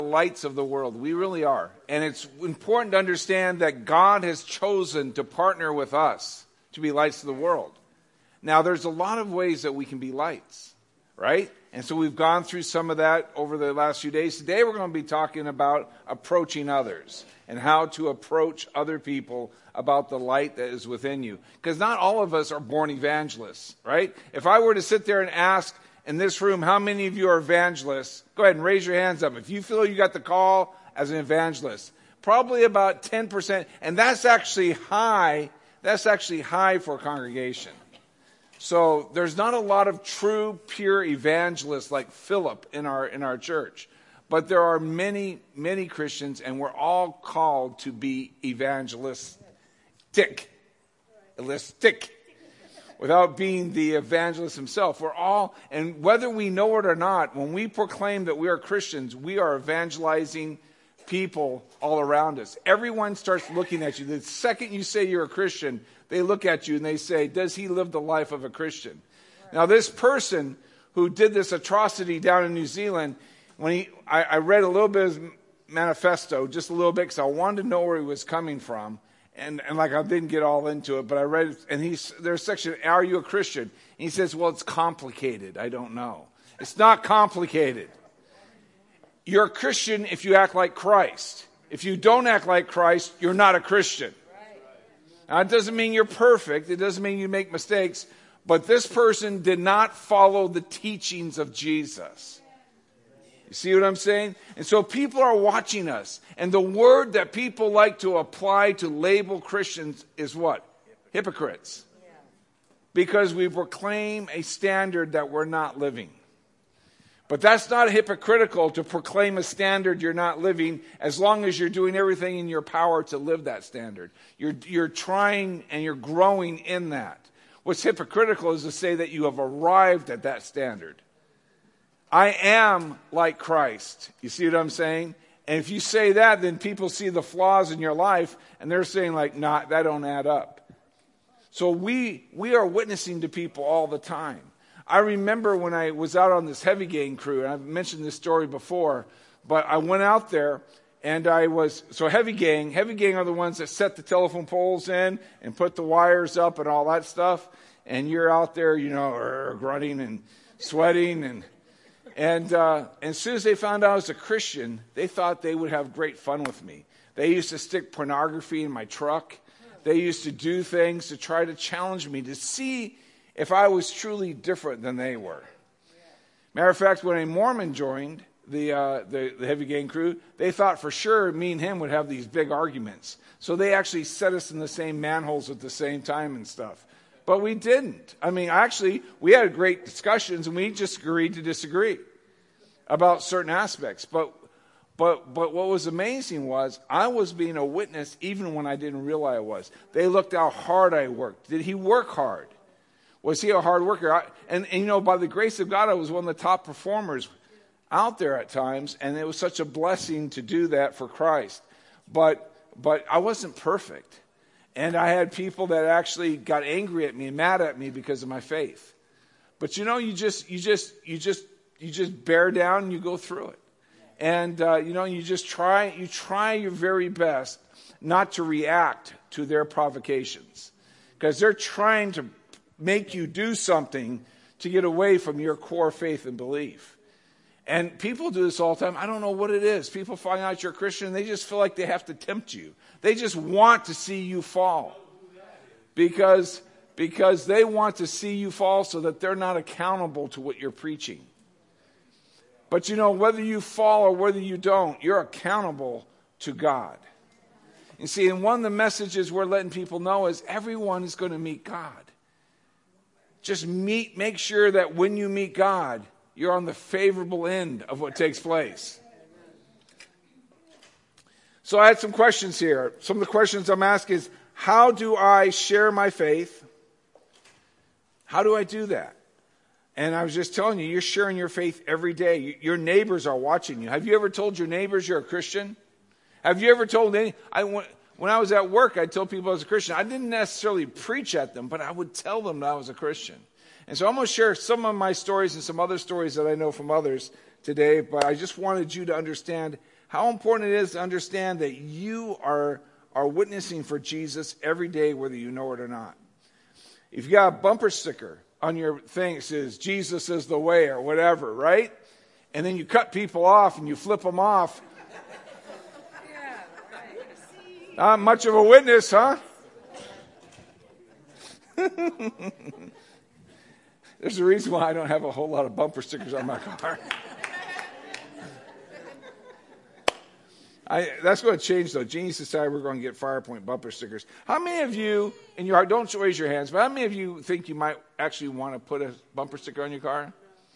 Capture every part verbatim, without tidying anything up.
lights of the world. We really are. And it's important to understand that God has chosen to partner with us to be lights of the world. Now, there's a lot of ways that we can be lights, right? And so we've gone through some of that over the last few days. Today we're going to be talking about approaching others and how to approach other people about the light that is within you. Because not all of us are born evangelists, right? If I were to sit there and ask in this room, how many of you are evangelists? Go ahead and raise your hands up. If you feel you got the call as an evangelist, probably about ten percent. And that's actually high. That's actually high for a congregation. So there's not a lot of true, pure evangelists like Philip in our in our church. But there are many, many Christians, and we're all called to be evangelistic. Evangelistic. Without being the evangelist himself. We're all, and whether we know it or not, when we proclaim that we are Christians, we are evangelizing people all around us. Everyone starts looking at you. The second you say you're a Christian, they look at you and they say, does he live the life of a Christian? Now, this person who did this atrocity down in New Zealand, when he, I, I read a little bit of his manifesto, just a little bit, because I wanted to know where he was coming from. And, and like I didn't get all into it, but I read it, and he's, there's a section, are you a Christian? And he says, well, it's complicated. I don't know. It's not complicated. You're a Christian if you act like Christ. If you don't act like Christ, you're not a Christian. Now, it doesn't mean you're perfect. It doesn't mean you make mistakes. But this person did not follow the teachings of Jesus. You see what I'm saying? And so people are watching us. And the word that people like to apply to label Christians is what? Hypocrites. Because we proclaim a standard that we're not living. But that's not hypocritical to proclaim a standard you're not living as long as you're doing everything in your power to live that standard. You're, you're trying and you're growing in that. What's hypocritical is to say that you have arrived at that standard. I am like Christ. You see what I'm saying? And if you say that, then people see the flaws in your life, and they're saying like, nah, that don't add up. So we we are witnessing to people all the time. I remember when I was out on this heavy gang crew, and I've mentioned this story before, but I went out there, and I was, so heavy gang, heavy gang are the ones that set the telephone poles in and put the wires up and all that stuff, and you're out there, you know, grunting and sweating and... And, uh, and as soon as they found out I was a Christian, they thought they would have great fun with me. They used to stick pornography in my truck. They used to do things to try to challenge me to see if I was truly different than they were. Matter of fact, when a Mormon joined the, uh, the, the heavy gang crew, they thought for sure me and him would have these big arguments. So they actually set us in the same manholes at the same time and stuff. But we didn't. I mean, actually, we had great discussions, and we just agreed to disagree about certain aspects. But but but what was amazing was I was being a witness even when I didn't realize I was. They looked how hard I worked. Did he work hard? Was he a hard worker? I, and, and, you know, by the grace of God, I was one of the top performers out there at times, and it was such a blessing to do that for Christ. But but I wasn't perfect. And I had people that actually got angry at me and mad at me because of my faith. But you know, you just, you just, you just, you just bear down and you go through it. And, uh, you know, you just try, you try your very best not to react to their provocations. Because they're trying to make you do something to get away from your core faith and belief. And people do this all the time. I don't know what it is. People find out you're a Christian and they just feel like they have to tempt you. They just want to see you fall. Because, because they want to see you fall so that they're not accountable to what you're preaching. But you know, whether you fall or whether you don't, you're accountable to God. You see, and one of the messages we're letting people know is everyone is going to meet God. Just meet, make sure that when you meet God, you're on the favorable end of what takes place. So I had some questions here. Some of the questions I'm asking is, how do I share my faith? How do I do that? And I was just telling you, you're sharing your faith every day. Your neighbors are watching you. Have you ever told your neighbors you're a Christian? Have you ever told any... I, when I was at work, I told people I was a Christian. I didn't necessarily preach at them, but I would tell them that I was a Christian. And so I'm going to share some of my stories and some other stories that I know from others today, but I just wanted you to understand how important it is to understand that you are, are witnessing for Jesus every day, whether you know it or not. If you got a bumper sticker on your thing that says, Jesus is the way, or whatever, right? And then you cut people off and you flip them off. Not much of a witness, huh? There's a reason why I don't have a whole lot of bumper stickers on my car. I, that's going to change, though. Jeannie's decided we're going to get Firepoint bumper stickers. How many of you, in your heart, don't raise your hands, but how many of you think you might actually want to put a bumper sticker on your car?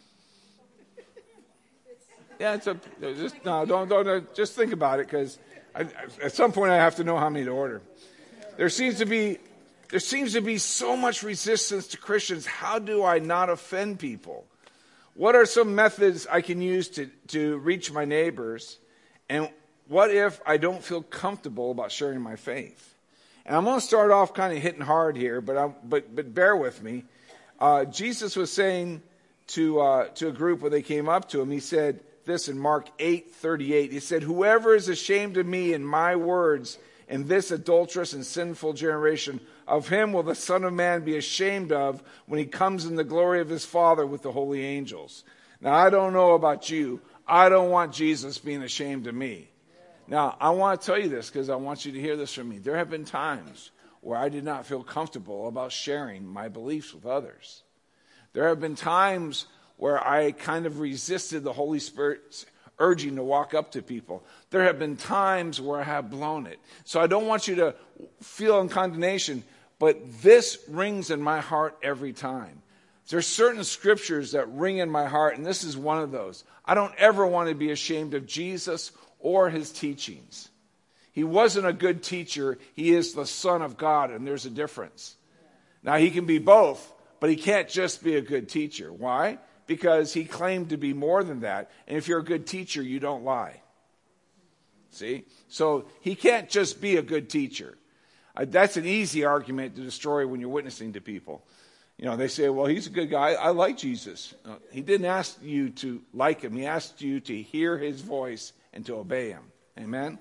Yeah, it's a, just, no, don't, don't, don't, just think about it, because at some point I have to know how many to order. There seems to be, there seems to be so much resistance to Christians. How do I not offend people? What are some methods I can use to, to reach my neighbors? And what if I don't feel comfortable about sharing my faith? And I'm going to start off kind of hitting hard here, but I, but but bear with me. Uh, Jesus was saying to uh, to a group when they came up to him, he said this in Mark eight thirty-eight. He said, "Whoever is ashamed of me and my words in this adulterous and sinful generation, of him will the Son of Man be ashamed of when he comes in the glory of his Father with the holy angels." Now, I don't know about you. I don't want Jesus being ashamed of me. Now, I want to tell you this because I want you to hear this from me. There have been times where I did not feel comfortable about sharing my beliefs with others. There have been times where I kind of resisted the Holy Spirit's urging to walk up to people. There have been times where I have blown it. So I don't want you to feel in condemnation, but this rings in my heart every time. There's certain scriptures that ring in my heart, and this is one of those. I don't ever want to be ashamed of Jesus or his teachings. He wasn't a good teacher. He is the Son of God, and there's a difference. Now, he can be both, but he can't just be a good teacher. Why? Because he claimed to be more than that. And if you're a good teacher, you don't lie. See? So he can't just be a good teacher. Uh, that's an easy argument to destroy when you're witnessing to people. You know, they say, well, he's a good guy. I like Jesus. Uh, he didn't ask you to like him. He asked you to hear his voice and to obey him. Amen?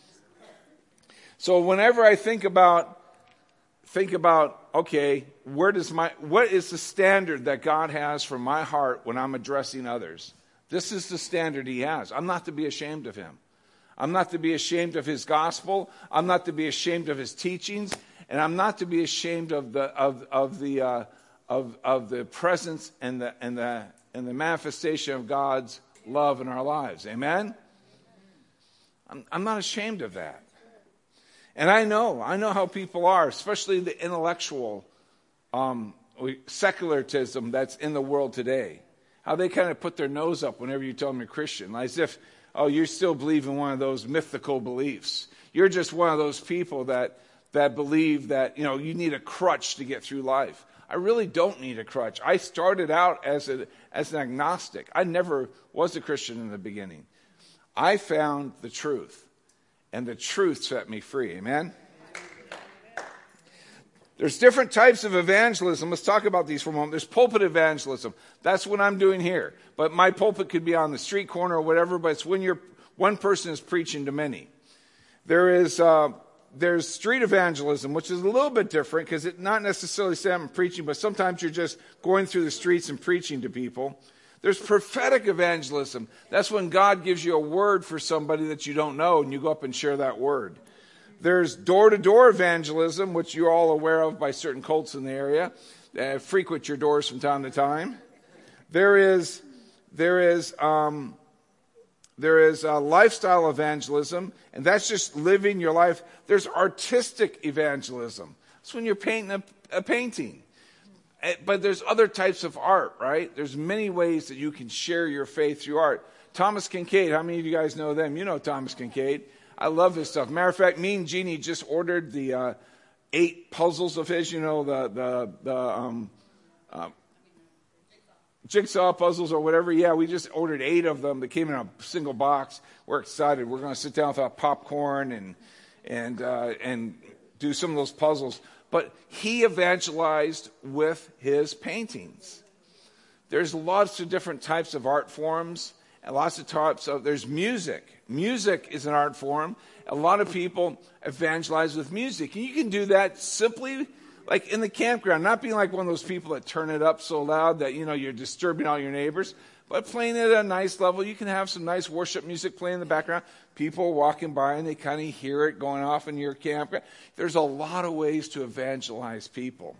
So whenever I think about Think about, okay, where does my what is the standard that God has for my heart when I'm addressing others? This is the standard he has. I'm not to be ashamed of him. I'm not to be ashamed of his gospel. I'm not to be ashamed of his teachings, and I'm not to be ashamed of the of of the uh, of of the presence and the and the and the manifestation of God's love in our lives. Amen? I'm I'm not ashamed of that. And I know, I know how people are, especially the intellectual um, secularism that's in the world today. How they kind of put their nose up whenever you tell them you're Christian. As if, oh, you still believe in one of those mythical beliefs. You're just one of those people that, that believe that, you know, you need a crutch to get through life. I really don't need a crutch. I started out as, a, as an agnostic. I never was a Christian in the beginning. I found the truth. And the truth set me free. Amen? There's different types of evangelism. Let's talk about these for a moment. There's pulpit evangelism. That's what I'm doing here. But my pulpit could be on the street corner or whatever, but it's when you're, one person is preaching to many. There is uh, there's street evangelism, which is a little bit different because it's not necessarily saying I'm preaching, but sometimes you're just going through the streets and preaching to people. There's prophetic evangelism. That's when God gives you a word for somebody that you don't know, and you go up and share that word. There's door-to-door evangelism, which you're all aware of by certain cults in the area. Uh, frequent your doors from time to time. There is, there is, um, there is uh, lifestyle evangelism, and that's just living your life. There's artistic evangelism. That's when you're painting a, a painting. But there's other types of art, right? There's many ways that you can share your faith through art. Thomas Kinkade, how many of you guys know them? You know Thomas Kinkade. I love his stuff. Matter of fact, me and Jeannie just ordered the uh, eight puzzles of his, you know, the the, the um, uh, jigsaw puzzles or whatever. Yeah, we just ordered eight of them. They came in a single box. We're excited. We're going to sit down with our popcorn and and uh, and do some of those puzzles. But he evangelized with his paintings. There's lots of different types of art forms, and lots of types of, there's music. Music is an art form. A lot of people evangelize with music. And you can do that simply like in the campground, not being like one of those people that turn it up so loud that, you know, you're disturbing all your neighbors, but playing it at a nice level. You can have some nice worship music playing in the background. People walking by and they kind of hear it going off in your campground. There's a lot of ways to evangelize people.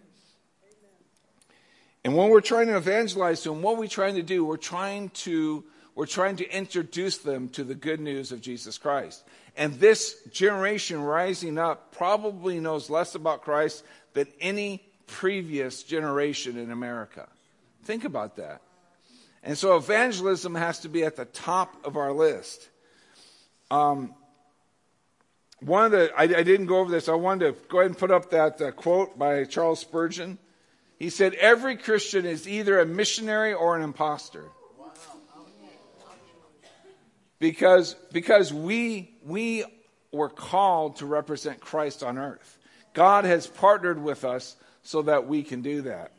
And when we're trying to evangelize to them, what are we trying to do? We're trying to we're trying to introduce them to the good news of Jesus Christ. And this generation rising up probably knows less about Christ than any previous generation in America. Think about that. And so evangelism has to be at the top of our list. Um, one of the I, I didn't go over this. I wanted to go ahead and put up that uh, quote by Charles Spurgeon. He said, "Every Christian is either a missionary or an imposter." Because, because we, we were called to represent Christ on earth. God has partnered with us so that we can do that.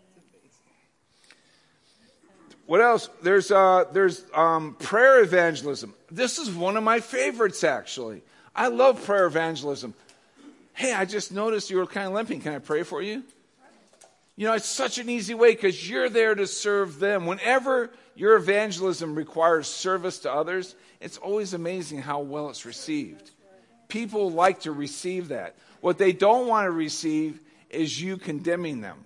What else? There's, uh, there's um, prayer evangelism. This is one of my favorites, actually. I love prayer evangelism. Hey, I just noticed you were kind of limping. Can I pray for you? You know, it's such an easy way because you're there to serve them. Whenever your evangelism requires service to others, it's always amazing how well it's received. People like to receive that. What they don't want to receive is you condemning them.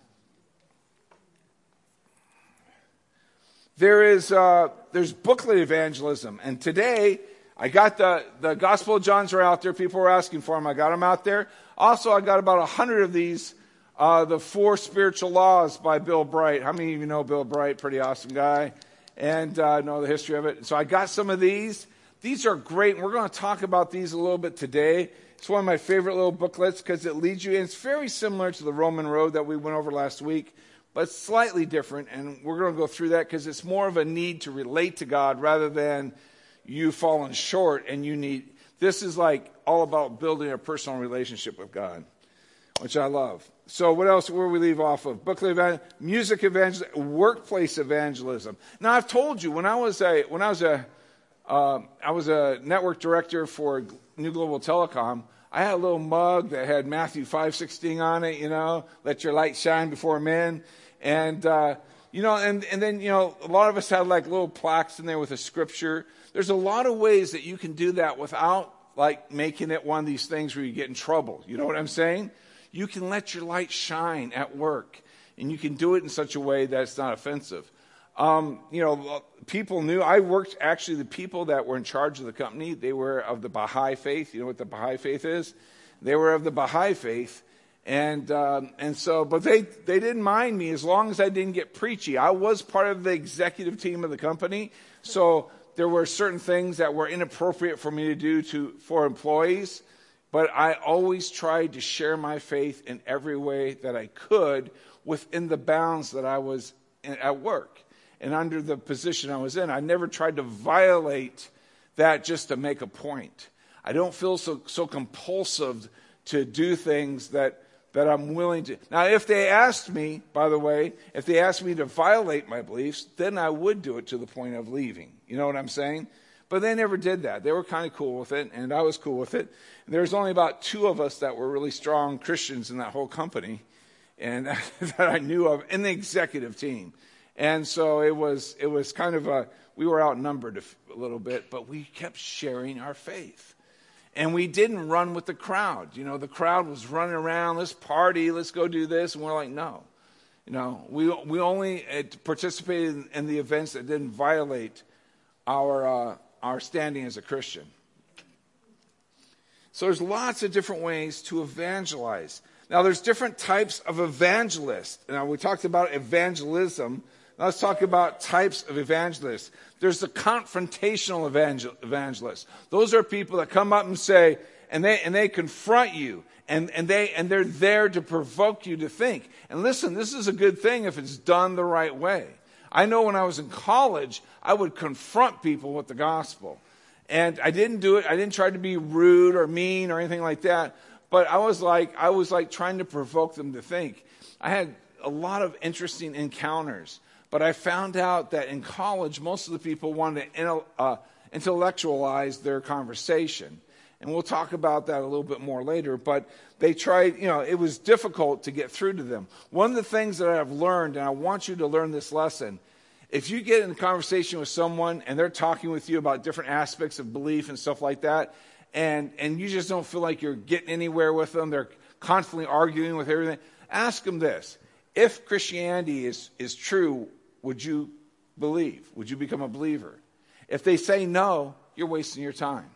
There is uh, there's booklet evangelism, and today I got the the Gospel of John's are out there. People were asking for them. I got them out there. Also, I got about a hundred of these. Uh, the Four Spiritual Laws by Bill Bright. How many of you know Bill Bright? Pretty awesome guy. And uh, know the history of it. So I got some of these. These are great. And we're going to talk about these a little bit today. It's one of my favorite little booklets because it leads you in. It's very similar to the Roman Road that we went over last week, but slightly different. And we're going to go through that because it's more of a need to relate to God rather than you falling short and you need. This is like all about building a personal relationship with God, which I love. So what else where we leave off of? Booklet evangelism, music evangelism, workplace evangelism. Now I've told you when I was a when I was a uh, I was a network director for New Global Telecom. I had a little mug that had Matthew five sixteen on it. You know, let your light shine before men, and uh, you know, and and then you know, a lot of us had like little plaques in there with a scripture. There's a lot of ways that you can do that without like making it one of these things where you get in trouble. You know what I'm saying? You can let your light shine at work, and you can do it in such a way that it's not offensive. Um, you know, people knew, I worked, actually the people that were in charge of the company, they were of the Baha'i faith. You know what the Baha'i faith is? They were of the Baha'i faith. And um, and so, but they, they didn't mind me as long as I didn't get preachy. I was part of the executive team of the company, so there were certain things that were inappropriate for me to do to for employees. But I always tried to share my faith in every way that I could within the bounds that I was in, at work and under the position I was in. I never tried to violate that just to make a point. I don't feel so so compulsive to do things that, that I'm willing to. Now, if they asked me, by the way, if they asked me to violate my beliefs, then I would do it to the point of leaving. You know what I'm saying? But they never did that. They were kind of cool with it, and I was cool with it. There was only about two of us that were really strong Christians in that whole company, and that I knew of in the executive team. And so it was it was kind of a, we were outnumbered a, a little bit, but we kept sharing our faith. And we didn't run with the crowd. You know, the crowd was running around, let's party, let's go do this, and we're like, no. You know, we we only participated in, in the events that didn't violate our uh, our standing as a Christian. So there's lots of different ways to evangelize. Now there's different types of evangelists. Now we talked about evangelism. Now let's talk about types of evangelists. There's the confrontational evangel- evangelists. Those are people that come up and say, and they and they confront you, and, and they and they're there to provoke you to think. And listen, this is a good thing if it's done the right way. I know when I was in college, I would confront people with the gospel. And I didn't do it. I didn't try to be rude or mean or anything like that. But I was like, I was like trying to provoke them to think. I had a lot of interesting encounters. But I found out that in college, most of the people wanted to uh, intellectualize their conversation. And we'll talk about that a little bit more later. But they tried, you know, it was difficult to get through to them. One of the things that I've learned, and I want you to learn this lesson, if you get in a conversation with someone and they're talking with you about different aspects of belief and stuff like that, and, and you just don't feel like you're getting anywhere with them, they're constantly arguing with everything, ask them this. If Christianity is, is true, would you believe? Would you become a believer? If they say no, you're wasting your time.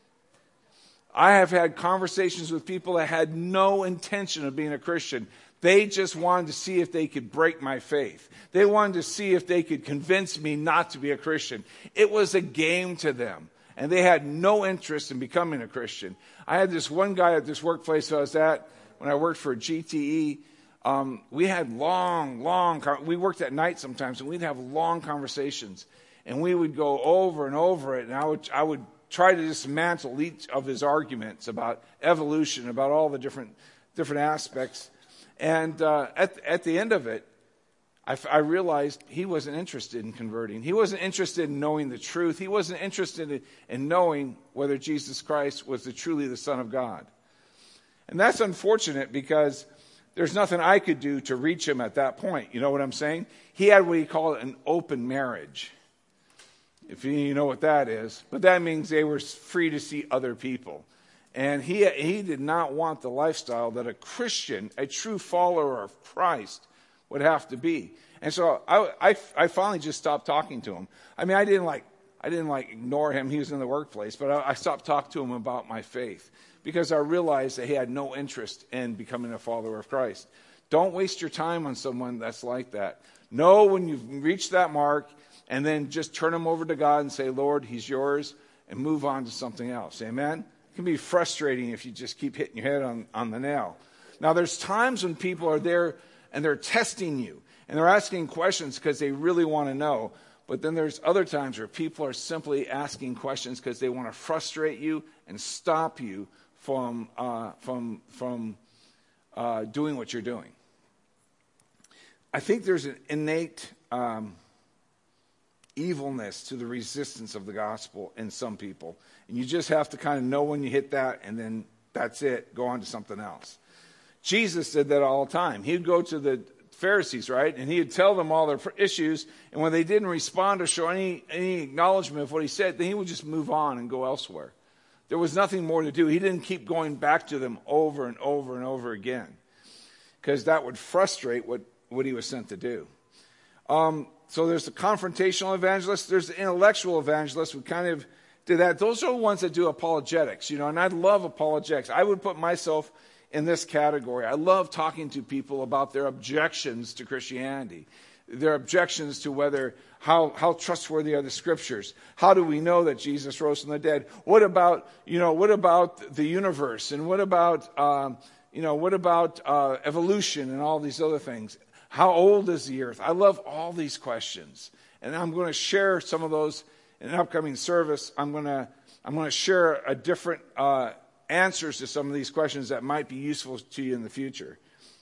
I have had conversations with people that had no intention of being a Christian. They just wanted to see if they could break my faith. They wanted to see if they could convince me not to be a Christian. It was a game to them, and they had no interest in becoming a Christian. I had this one guy at this workplace I was at when I worked for G T E. Um, we had long, long, we worked at night sometimes, and we'd have long conversations, and we would go over and over it, and I would, I would try to dismantle each of his arguments about evolution, about all the different, different aspects. And uh, at, at the end of it, I, I realized he wasn't interested in converting. He wasn't interested in knowing the truth. He wasn't interested in, in knowing whether Jesus Christ was the, truly the Son of God. And that's unfortunate because there's nothing I could do to reach him at that point. You know what I'm saying? He had what he called an open marriage, if you know what that is. But that means they were free to see other people. And he he did not want the lifestyle that a Christian, a true follower of Christ, would have to be. And so I, I, I finally just stopped talking to him. I mean, I didn't like I didn't like ignore him. He was in the workplace, but I, I stopped talking to him about my faith because I realized that he had no interest in becoming a follower of Christ. Don't waste your time on someone that's like that. Know when you've reached that mark, and then just turn him over to God and say, Lord, he's yours, and move on to something else. Amen? It can be frustrating if you just keep hitting your head on, on the nail. Now, there's times when people are there and they're testing you, and they're asking questions because they really want to know. But then there's other times where people are simply asking questions because they want to frustrate you and stop you from, uh, from, from uh, doing what you're doing. I think there's an innate um, evilness to the resistance of the gospel in some people. And you just have to kind of know when you hit that, and then that's it. Go on to something else. Jesus did that all the time. He'd go to the Pharisees, right? And he'd tell them all their issues. And when they didn't respond or show any, any acknowledgement of what he said, then he would just move on and go elsewhere. There was nothing more to do. He didn't keep going back to them over and over and over again, because that would frustrate what, what he was sent to do. Um, so there's the confrontational evangelist. There's the intellectual evangelist. We kind of did that. Those are the ones that do apologetics, you know, and I love apologetics. I would put myself in this category. I love talking to people about their objections to Christianity, their objections to whether, how, how trustworthy are the scriptures? How do we know that Jesus rose from the dead? What about, you know, what about the universe? And what about, um, you know, what about uh, evolution and all these other things? How old is the earth? I love all these questions. And I'm going to share some of those in an upcoming service. I'm going to, I'm going to share a different uh, answers to some of these questions that might be useful to you in the future.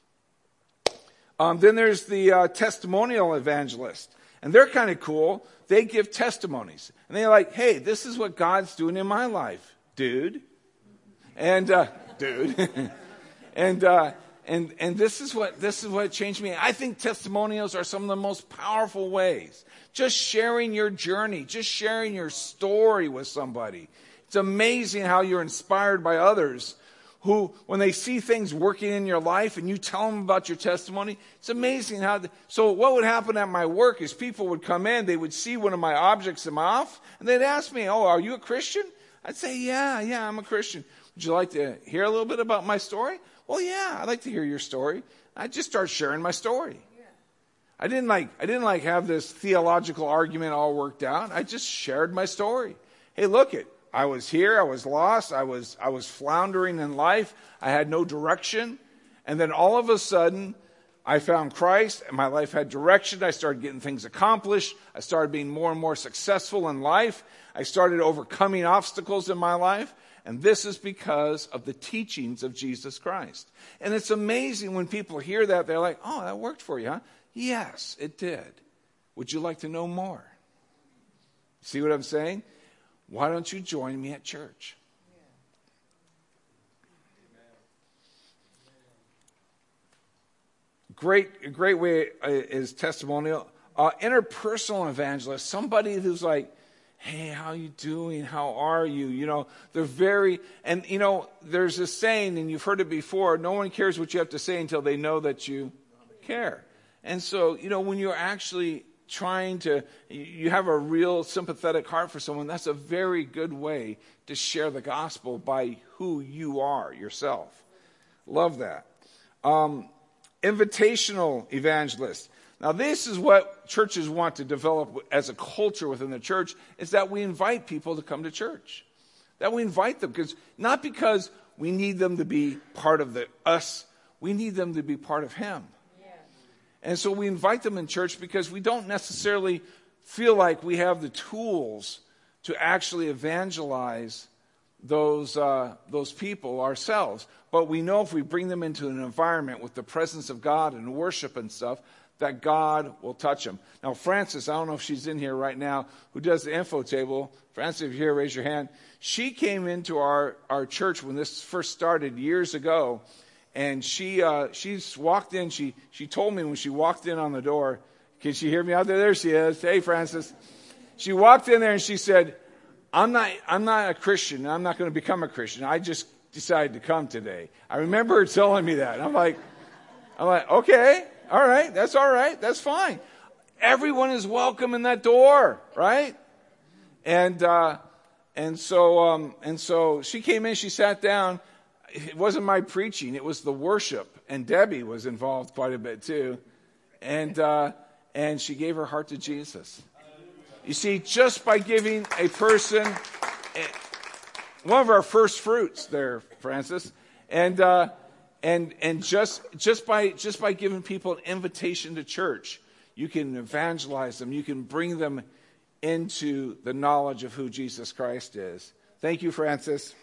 Um, then there's the uh, testimonial evangelist. And they're kind of cool. They give testimonies. And they're like, hey, this is what God's doing in my life, dude. And, uh, dude. and, uh, and, and this is what, this is what changed me. I think testimonials are some of the most powerful ways. Just sharing your journey, just sharing your story with somebody. It's amazing how you're inspired by others who, when they see things working in your life and you tell them about your testimony, it's amazing how. The, so what would happen at my work is people would come in, they would see one of my objects in my office, and they'd ask me, oh, are you a Christian? I'd say, yeah, yeah, I'm a Christian. Would you like to hear a little bit about my story? Well, yeah, I'd like to hear your story. I'd just start sharing my story. Yeah. I didn't like, I didn't like have this theological argument all worked out. I just shared my story. Hey, look it. I was here, I was lost, I was I was floundering in life, I had no direction, and then all of a sudden, I found Christ, and my life had direction. I started getting things accomplished, I started being more and more successful in life, I started overcoming obstacles in my life, and this is because of the teachings of Jesus Christ. And it's amazing when people hear that, they're like, oh, that worked for you, huh? Yes, it did. Would you like to know more? See what I'm saying? Why don't you join me at church? Great, great way is testimonial. Uh, interpersonal evangelist, somebody who's like, hey, how you doing? How are you? You know, they're very, and you know, there's a saying, and you've heard it before, no one cares what you have to say until they know that you care. And so, you know, when you're actually trying to, you have a real sympathetic heart for someone, that's a very good way to share the gospel by who you are yourself. Love that. Um, invitational evangelist. Now, this is what churches want to develop as a culture within the church, is that we invite people to come to church. That we invite them, because not because we need them to be part of the us, we need them to be part of Him. Yeah. And so we invite them in church because we don't necessarily feel like we have the tools to actually evangelize those uh, those people ourselves. But we know if we bring them into an environment with the presence of God and worship and stuff, that God will touch them. Now, Frances, I don't know if she's in here right now, who does the info table. Frances, if you're here, raise your hand. She came into our, our church when this first started years ago, and she uh, she's walked in. She she told me when she walked in on the door, can she hear me out there? There she is. Hey, Frances. She walked in there and she said, I'm not I'm not a Christian. I'm not going to become a Christian. I just decided to come today. I remember her telling me that. And I'm like, I'm like, okay. All right, that's all right. That's fine. Everyone is welcome in that door, right? And uh, and so um, and so she came in. She sat down. It wasn't my preaching. It was the worship, and Debbie was involved quite a bit too. And uh, and she gave her heart to Jesus. You see, just by giving a person one of our first fruits, there, Francis, and. Uh, And and just just by just by giving people an invitation to church, you can evangelize them. You can bring them into the knowledge of who Jesus Christ is. Thank you, Francis.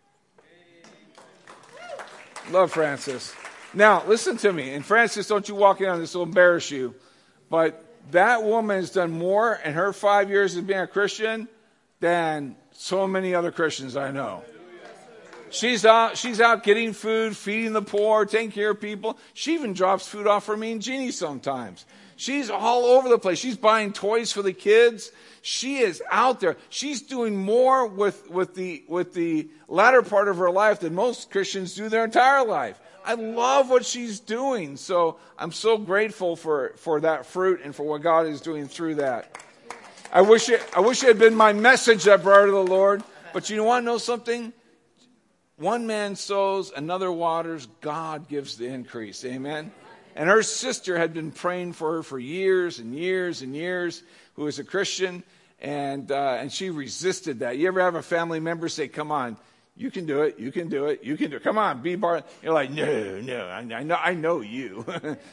Love Francis. Now, listen to me. And Francis, don't you walk in on this, will embarrass you. But that woman has done more in her five years of being a Christian than so many other Christians I know. She's out, she's out getting food, feeding the poor, taking care of people. She even drops food off for me and Jeannie sometimes. She's all over the place. She's buying toys for the kids. She is out there. She's doing more with, with the, with the latter part of her life than most Christians do their entire life. I love what she's doing. So I'm so grateful for, for that fruit and for what God is doing through that. I wish it, I wish it had been my message that brought her to the Lord. But you want to know something? One man sows, another waters, God gives the increase. Amen? And her sister had been praying for her for years and years and years, who was a Christian, and uh, and she resisted that. You ever have a family member say, come on, you can do it, you can do it, you can do it. Come on, be bar. You're like, no, no, I, I know I know you.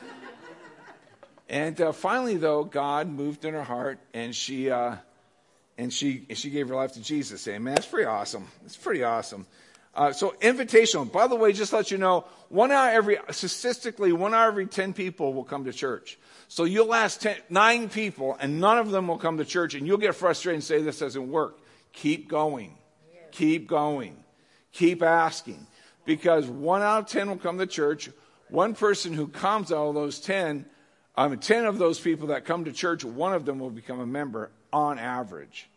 And uh, finally, though, God moved in her heart, and she uh, and she she gave her life to Jesus. Amen? That's pretty awesome. It's pretty awesome. Uh, so invitational. By the way, just to let you know, one out every, statistically, one out of every ten people will come to church. So you'll ask ten, nine people, and none of them will come to church, and you'll get frustrated and say, this doesn't work. Keep going. Yeah. Keep going. Keep asking. Because one out of ten will come to church. One person who comes out of those ten, um, ten of those people that come to church, one of them will become a member on average.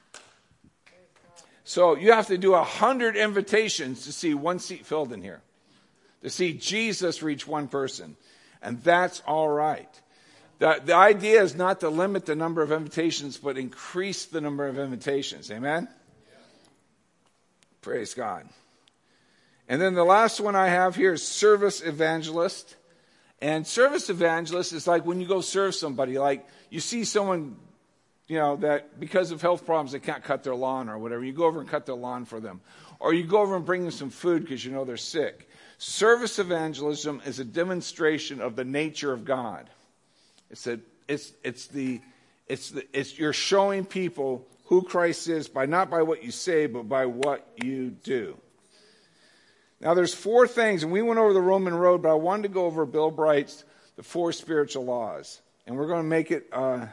So you have to do a hundred invitations to see one seat filled in here, to see Jesus reach one person. And that's all right. The, the idea is not to limit the number of invitations, but increase the number of invitations. Amen? Yeah. Praise God. And then the last one I have here is service evangelist. And service evangelist is like when you go serve somebody, like you see someone, you know, that because of health problems, they can't cut their lawn or whatever. You go over and cut their lawn for them. Or you go over and bring them some food because you know they're sick. Service evangelism is a demonstration of the nature of God. It's a, it's, it's the, it's the, it's, you're showing people who Christ is by, not by what you say, but by what you do. Now there's four things, and we went over the Roman road, but I wanted to go over Bill Bright's, the four spiritual laws. And we're going to make it, uh,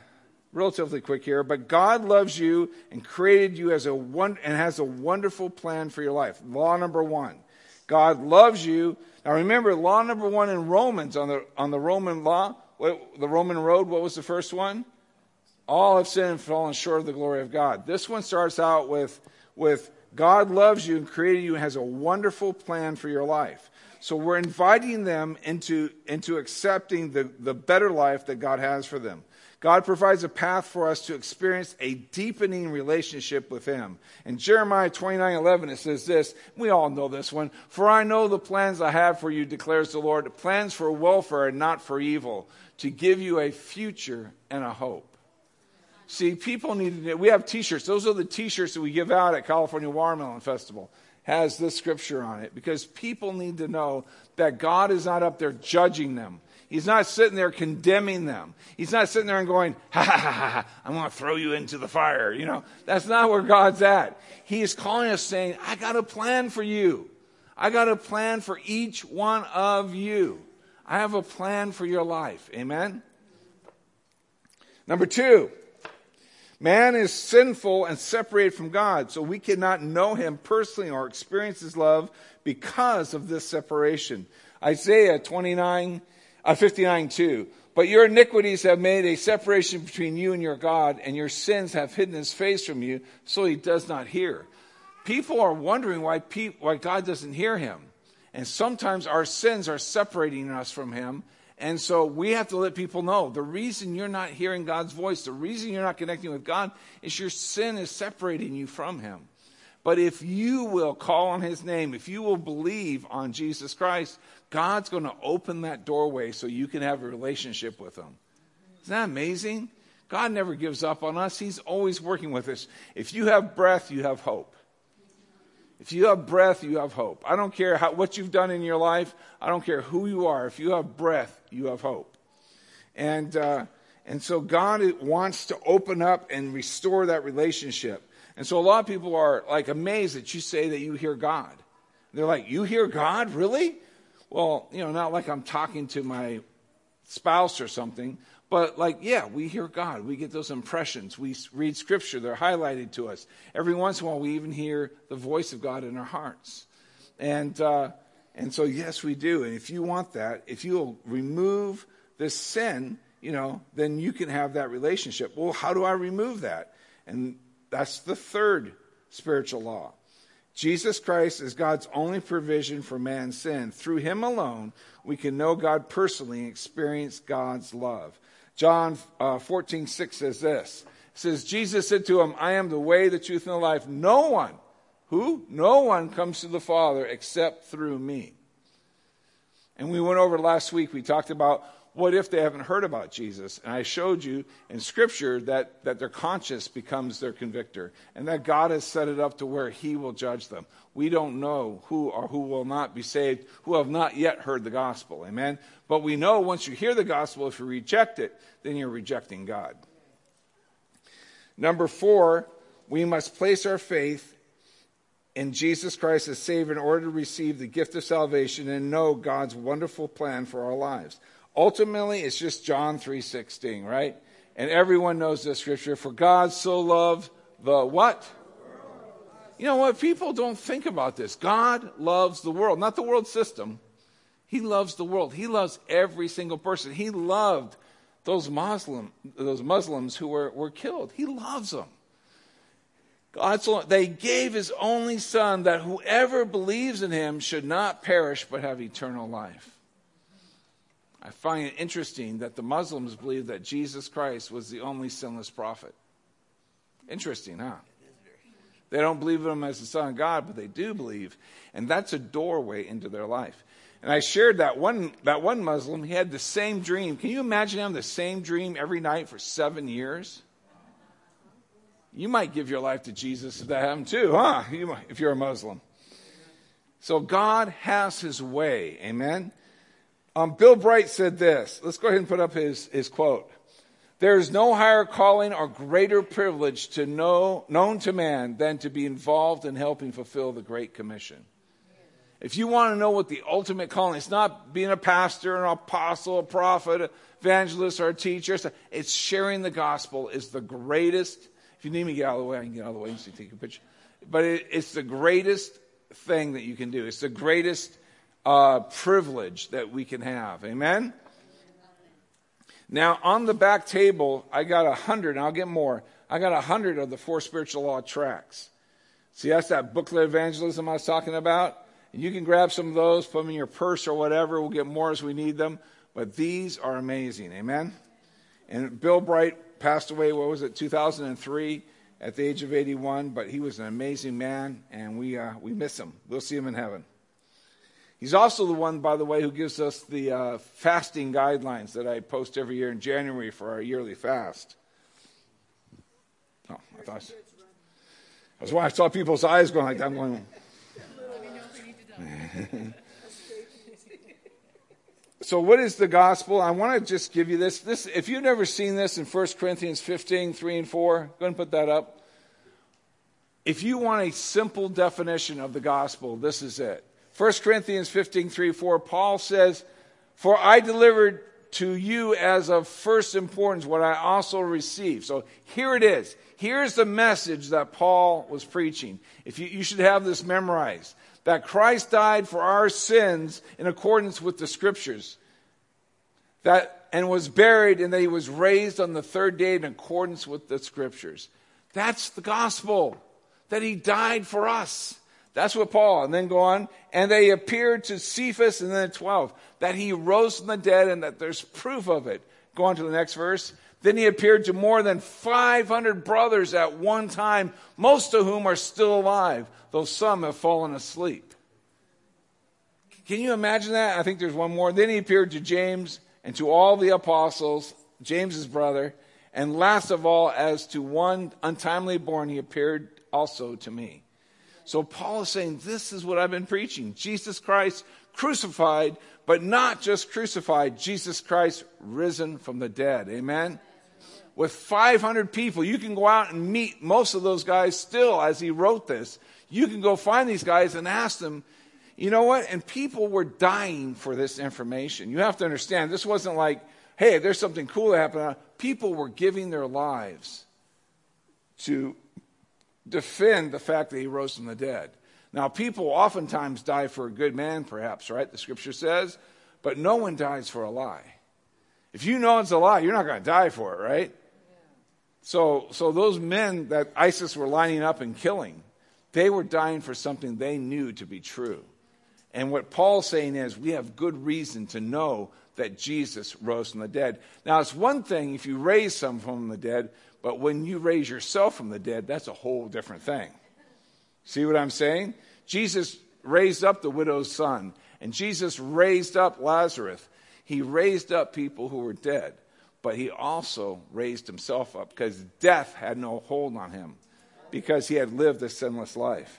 relatively quick here, but God loves you and created you as a one and has a wonderful plan for your life. Law number one. God loves you. Now remember, law number one in Romans, on the on the Roman law, what, the Roman road, what was the first one? All have sinned and fallen short of the glory of God. This one starts out with, with God loves you and created you and has a wonderful plan for your life. So we're inviting them into, into accepting the, the better life that God has for them. God provides a path for us to experience a deepening relationship with him. In Jeremiah twenty-nine eleven, it says this, we all know this one, for I know the plans I have for you, declares the Lord, plans for welfare and not for evil, to give you a future and a hope. See, people need to, we have t-shirts. Those are the t-shirts that we give out at California Watermelon Festival. Has this scripture on it, because people need to know that God is not up there judging them. He's not sitting there condemning them. He's not sitting there and going, ha ha ha ha, I'm going to throw you into the fire. You know, that's not where God's at. He is calling us saying, I got a plan for you. I got a plan for each one of you. I have a plan for your life. Amen? Number two. Man is sinful and separated from God, so we cannot know him personally or experience his love because of this separation. Isaiah twenty-nine, uh, fifty-nine two. But your iniquities have made a separation between you and your God, and your sins have hidden his face from you, so he does not hear. People are wondering why, pe- why God doesn't hear him. And sometimes our sins are separating us from him. And so we have to let people know the reason you're not hearing God's voice, the reason you're not connecting with God is your sin is separating you from him. But if you will call on his name, if you will believe on Jesus Christ, God's going to open that doorway so you can have a relationship with him. Isn't that amazing? God never gives up on us. He's always working with us. If you have breath, you have hope. If you have breath, you have hope. I don't care how, what you've done in your life. I don't care who you are. If you have breath, you have hope. And uh, and so God wants to open up and restore that relationship. And so a lot of people are like amazed that you say that you hear God. They're like, you hear God? Really? Well, you know, not like I'm talking to my spouse or something. But like, yeah, we hear God. We get those impressions. We read scripture. They're highlighted to us. Every once in a while, we even hear the voice of God in our hearts. And uh, and so, yes, we do. And if you want that, if you'll remove this sin, you know, then you can have that relationship. Well, how do I remove that? And that's the third spiritual law. Jesus Christ is God's only provision for man's sin. Through him alone, we can know God personally and experience God's love. John uh, fourteen six says this. It says, Jesus said to him, I am the way, the truth, and the life. No one, who? No one comes to the Father except through me. And we went over last week, we talked about what if they haven't heard about Jesus? And I showed you in Scripture that, that their conscience becomes their convictor. And that God has set it up to where he will judge them. We don't know who or who will not be saved, who have not yet heard the gospel. Amen? But we know once you hear the gospel, if you reject it, then you're rejecting God. Number four, we must place our faith in Jesus Christ as Savior in order to receive the gift of salvation and know God's wonderful plan for our lives. Ultimately, it's just John three sixteen, right? And everyone knows this scripture. For God so loved the what? You know what? People don't think about this. God loves the world, not the world system. He loves the world. He loves every single person. He loved those Muslim, those Muslims who were, were killed. He loves them. God so they gave his only son that whoever believes in him should not perish but have eternal life. I find it interesting that the Muslims believe that Jesus Christ was the only sinless prophet. Interesting, huh? They don't believe in him as the Son of God, but they do believe. And that's a doorway into their life. And I shared that one that one Muslim, he had the same dream. Can you imagine having the same dream every night for seven years? You might give your life to Jesus if that happened too, huh? You might, if you're a Muslim. So God has his way. Amen? Um, Bill Bright said this. Let's go ahead and put up his, his quote. There is no higher calling or greater privilege to know, known to man than to be involved in helping fulfill the Great Commission. If you want to know what the ultimate calling, it's not being a pastor, an apostle, a prophet, an evangelist, or a teacher. It's sharing the gospel is the greatest. If you need me to get out of the way, I can get out of the way so you take a picture. But it, it's the greatest thing that you can do. It's the greatest uh, privilege that we can have. Amen? Now, on the back table, I got a hundred, and I'll get more. I got a hundred of the four spiritual law tracts. See, that's that booklet evangelism I was talking about. And you can grab some of those, put them in your purse or whatever. We'll get more as we need them. But these are amazing. Amen? And Bill Bright passed away, what was it, two thousand three at the age of eighty-one. But he was an amazing man, and we uh, we miss him. We'll see him in heaven. He's also the one, by the way, who gives us the uh, fasting guidelines that I post every year in January for our yearly fast. Oh, I thought I, that's why I saw people's eyes going like that. I'm going. So what is the gospel? I want to just give you this. This, if you've never seen this in First Corinthians fifteen, three and four, go ahead and put that up. If you want a simple definition of the gospel, this is it. First Corinthians fifteen, three, four, Paul says, "For I delivered to you as of first importance what I also received." So here it is. Here's the message that Paul was preaching. If you, you should have this memorized. That Christ died for our sins in accordance with the Scriptures. That and was buried, and that he was raised on the third day in accordance with the Scriptures. That's the gospel. That he died for us. That's what Paul, and then go on. And they appeared to Cephas, and then twelve. That he rose from the dead, and that there's proof of it. Go on to the next verse. Then he appeared to more than five hundred brothers at one time, most of whom are still alive, though some have fallen asleep. Can you imagine that? I think there's one more. Then he appeared to James and to all the apostles, James's brother, and last of all, as to one untimely born, he appeared also to me. So Paul is saying, this is what I've been preaching. Jesus Christ crucified, but not just crucified. Jesus Christ risen from the dead. Amen? With five hundred people, you can go out and meet most of those guys still as he wrote this. You can go find these guys and ask them, you know what? And people were dying for this information. You have to understand, this wasn't like, hey, there's something cool that happened. People were giving their lives to defend the fact that he rose from the dead. Now, people oftentimes die for a good man, perhaps, right? The Scripture says, but no one dies for a lie. If you know it's a lie, you're not going to die for it, right? So, so those men that ISIS were lining up and killing, they were dying for something they knew to be true. And what Paul's saying is, we have good reason to know that Jesus rose from the dead. Now, it's one thing if you raise someone from the dead, but when you raise yourself from the dead, that's a whole different thing. See what I'm saying? Jesus raised up the widow's son, and Jesus raised up Lazarus. He raised up people who were dead, but he also raised himself up because death had no hold on him because he had lived a sinless life.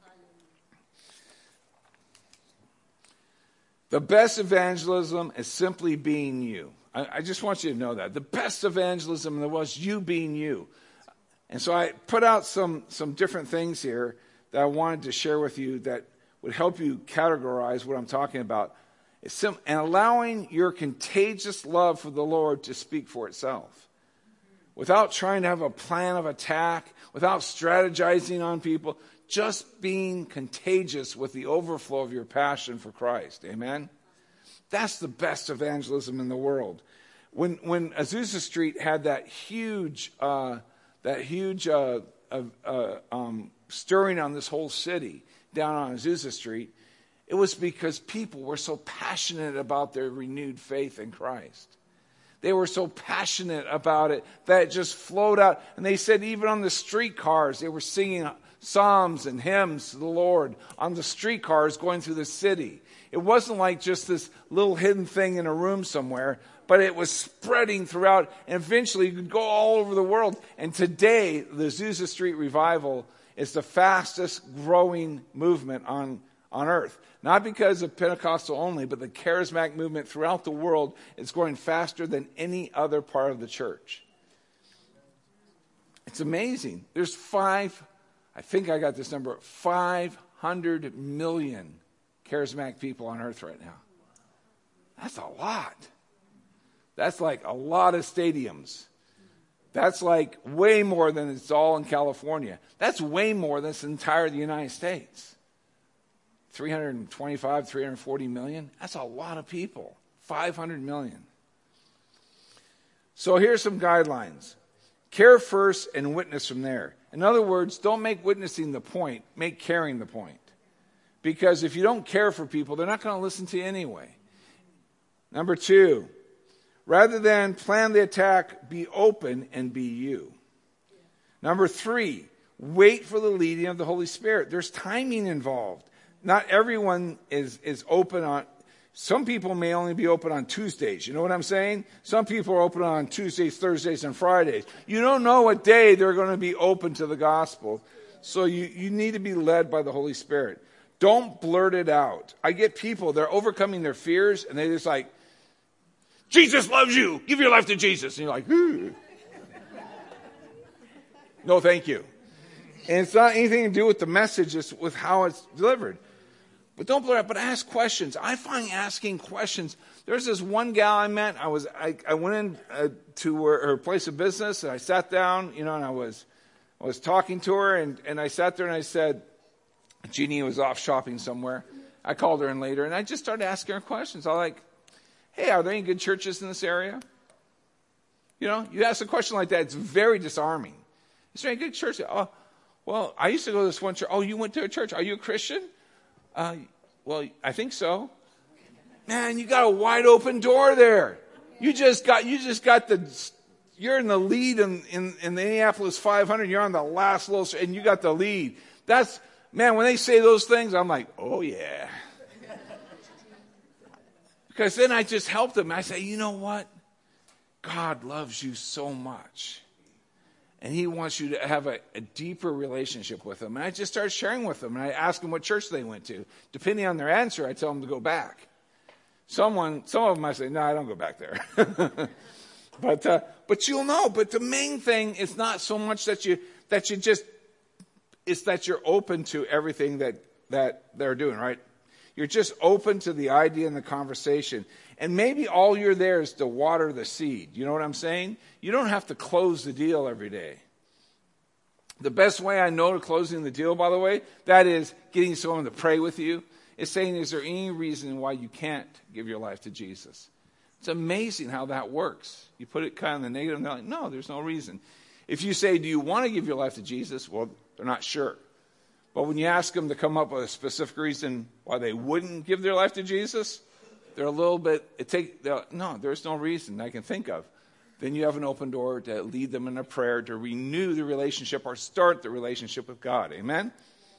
The best evangelism is simply being you. I, I just want you to know that. The best evangelism in the world is you being you. And so I put out some, some different things here that I wanted to share with you that would help you categorize what I'm talking about. It's sim- and allowing your contagious love for the Lord to speak for itself. Without trying to have a plan of attack, without strategizing on people, just being contagious with the overflow of your passion for Christ. Amen? That's the best evangelism in the world. When when Azusa Street had that huge, uh, that huge uh, uh, uh, um, stirring on this whole city down on Azusa Street, it was because people were so passionate about their renewed faith in Christ. They were so passionate about it that it just flowed out. And they said even on the streetcars, they were singing psalms and hymns to the Lord on the streetcars going through the city. It wasn't like just this little hidden thing in a room somewhere, but it was spreading throughout, and eventually it could go all over the world. And today, the Azusa Street Revival is the fastest growing movement on, on earth. Not because of Pentecostal only, but the charismatic movement throughout the world is growing faster than any other part of the church. It's amazing. There's five, I think I got this number, five hundred million charismatic people on earth right now. That's a lot. That's like a lot of stadiums. That's like way more than it's all in California. That's way more than it's the entire the United States. three hundred twenty-five, three hundred forty million. That's a lot of people. five hundred million. So here's some guidelines. Care first and witness from there. In other words, don't make witnessing the point. Make caring the point. Because if you don't care for people, they're not going to listen to you anyway. Number two, rather than plan the attack, be open and be you. Number three, wait for the leading of the Holy Spirit. There's timing involved. Not everyone is, is open on, some people may only be open on Tuesdays. You know what I'm saying? Some people are open on Tuesdays, Thursdays, and Fridays. You don't know what day they're going to be open to the gospel. So you, you need to be led by the Holy Spirit. Don't blurt it out. I get people, they're overcoming their fears, and they're just like, Jesus loves you. Give your life to Jesus. And you're like, ooh. No, thank you. And it's not anything to do with the message, it's with how it's delivered. But don't blurt out, but ask questions. I find asking questions. There's this one gal I met. I was I, I went in uh, to her, her place of business, and I sat down, you know, and I was I was talking to her, and, and I sat there and I said, Jeannie was off shopping somewhere. I called her in later, and I just started asking her questions. I was like, hey, are there any good churches in this area? You know, you ask a question like that, it's very disarming. Is there any good church? Oh, well, I used to go to this one church. Oh, you went to a church. Are you a Christian? Uh, well, I think so. Man, you got a wide open door there. You just got, you just got the, you're in the lead in, in, in the Indianapolis five hundred. You're on the last little, and you got the lead. That's, man, when they say those things, I'm like, oh yeah. Because then I just help them. I say, you know what? God loves you so much. And he wants you to have a, a deeper relationship with him. And I just start sharing with them. And I ask them what church they went to. Depending on their answer, I tell them to go back. Someone, some of them I say, no, I don't go back there. but uh, but you'll know. But the main thing is not so much that you that you just, it's that you're open to everything that, that they're doing, right? You're just open to the idea and the conversation. And maybe all you're there is to water the seed. You know what I'm saying? You don't have to close the deal every day. The best way I know to closing the deal, by the way, that is getting someone to pray with you, is saying, is there any reason why you can't give your life to Jesus? It's amazing how that works. You put it kind of in the negative, and they're like, no, there's no reason. If you say, do you want to give your life to Jesus? Well, they're not sure. But when you ask them to come up with a specific reason why they wouldn't give their life to Jesus, they're a little bit, it take, no, there's no reason I can think of. Then you have an open door to lead them in a prayer to renew the relationship or start the relationship with God. Amen?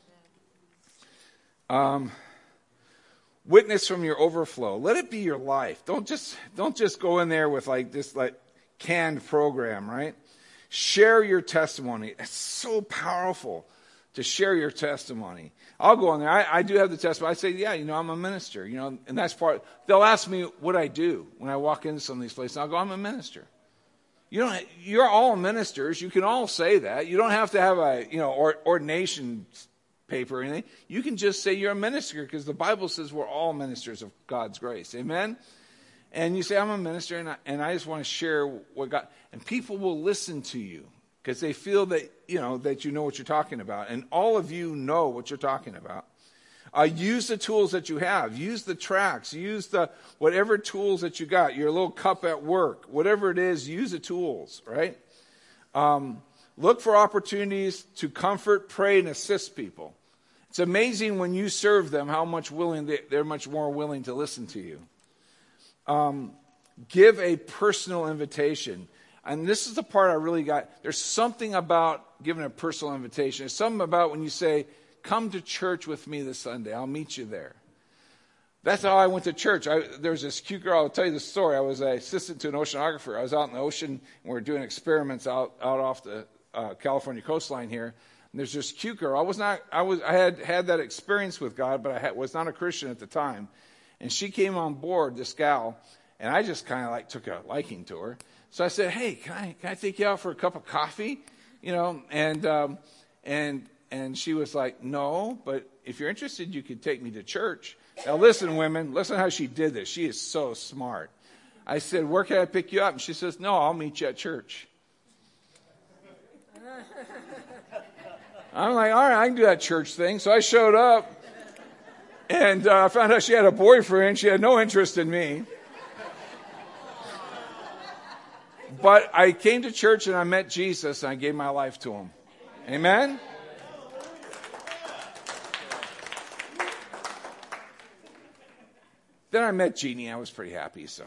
Um, witness from your overflow. Let it be your life. Don't just, don't just go in there with like this like canned program, right? Share your testimony. It's so powerful to share your testimony. I'll go in there. I, I do have the testimony. I say, yeah, you know, I'm a minister, you know, and that's part. They'll ask me what I do when I walk into some of these places. I'll go, I'm a minister. You don't, you're all ministers. You can all say that. You don't have to have a, you know, or, ordination paper or anything. You can just say you're a minister because the Bible says we're all ministers of God's grace. Amen? And you say, I'm a minister, and I, and I just want to share what God, and people will listen to you. Because they feel that, you know, that you know what you're talking about. And all of you know what you're talking about. Uh, use the tools that you have. Use the tracks. Use the whatever tools that you got. Your little cup at work. Whatever it is, use the tools, right? Um, look for opportunities to comfort, pray, and assist people. It's amazing when you serve them how much willing they, they're much more willing to listen to you. Um, give a personal invitation. And this is the part I really got. There's something about giving a personal invitation. There's something about when you say, come to church with me this Sunday. I'll meet you there. That's how I went to church. I, there was this cute girl. I'll tell you the story. I was an assistant to an oceanographer. I was out in the ocean, and we were doing experiments out, out off the uh, California coastline here. And there's this cute girl. I was not. I was. I had had that experience with God, but I had, was not a Christian at the time. And she came on board, this gal, and I just kind of like took a liking to her. So I said, hey, can I can I take you out for a cup of coffee? You know, and um, and and she was like, no, but if you're interested, you could take me to church. Now listen, women, listen how she did this. She is so smart. I said, where can I pick you up? And she says, no, I'll meet you at church. I'm like, all right, I can do that church thing. So I showed up, and I uh, found out she had a boyfriend. She had no interest in me. But I came to church, and I met Jesus, and I gave my life to him. Amen? Then I met Jeannie. I was pretty happy, so...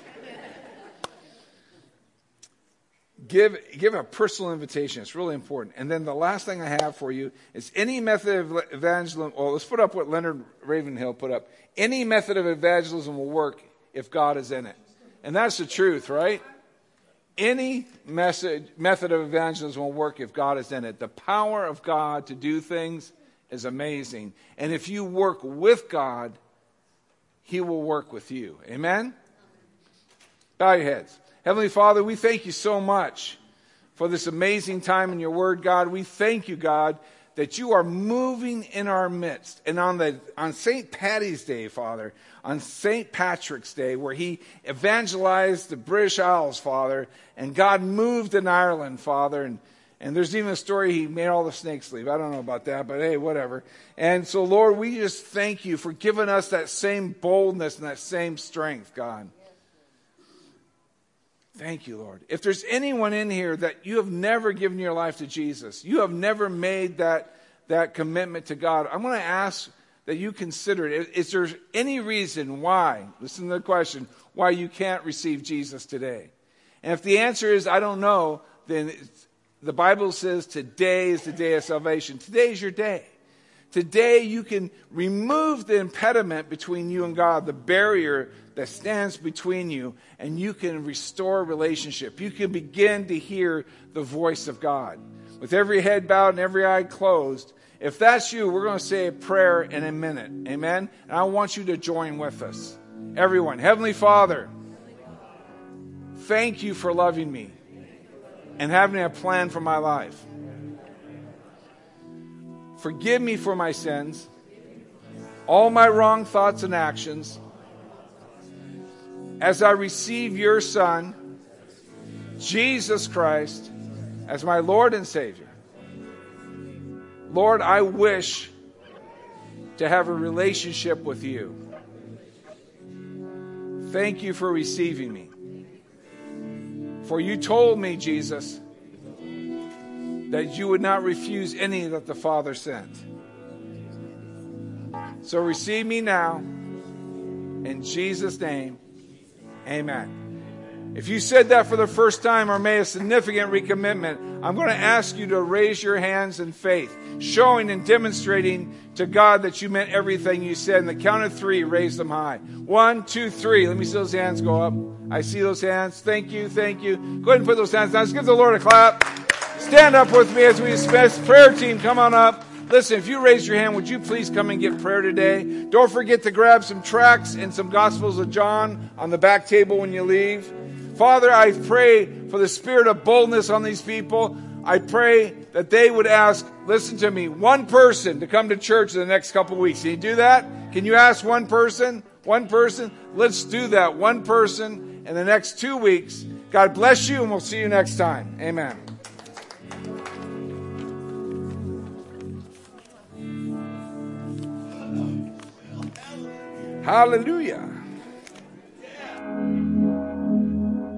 Give give a personal invitation. It's really important. And then the last thing I have for you is any method of evangelism. Well, let's put up what Leonard Ravenhill put up. Any method of evangelism will work if God is in it. And that's the truth, right? Any message, method of evangelism will work if God is in it. The power of God to do things is amazing. And if you work with God, he will work with you. Amen? Bow your heads. Heavenly Father, we thank you so much for this amazing time in your word, God. We thank you, God, that you are moving in our midst. And on the on Saint Paddy's Day, Father, on Saint Patrick's Day, where he evangelized the British Isles, Father, and God moved in Ireland, Father, and And there's even a story he made all the snakes leave. I don't know about that, but hey, whatever. And so, Lord, we just thank you for giving us that same boldness and that same strength, God. Thank you, Lord. If there's anyone in here that you have never given your life to Jesus, you have never made that, that commitment to God, I'm going to ask that you consider it. Is there any reason why, listen to the question, why you can't receive Jesus today? And if the answer is, I don't know, then it's, the Bible says today is the day of salvation. Today is your day. Today you can remove the impediment between you and God, the barrier that stands between you, and you can restore a relationship. You can begin to hear the voice of God. With every head bowed and every eye closed, if that's you, we're going to say a prayer in a minute. Amen? And I want you to join with us. Everyone, Heavenly Father, thank you for loving me and having a plan for my life. Forgive me for my sins, all my wrong thoughts and actions, as I receive your Son, Jesus Christ, as my Lord and Savior. Lord, I wish to have a relationship with you. Thank you for receiving me. For you told me, Jesus, that you would not refuse any that the Father sent. So receive me now. In Jesus' name, amen. If you said that for the first time or made a significant recommitment, I'm going to ask you to raise your hands in faith, showing and demonstrating to God that you meant everything you said. In the count of three, raise them high. One, two, three. Let me see those hands go up. I see those hands. Thank you, thank you. Go ahead and put those hands down. Let's give the Lord a clap. Stand up with me as we dismiss. Prayer team, come on up. Listen, if you raise your hand, would you please come and get prayer today? Don't forget to grab some tracts and some Gospels of John on the back table when you leave. Father, I pray for the spirit of boldness on these people. I pray that they would ask, listen to me, one person to come to church in the next couple of weeks. Can you do that? Can you ask one person? One person? Let's do that. One person in the next two weeks. God bless you, and we'll see you next time. Amen. Hallelujah.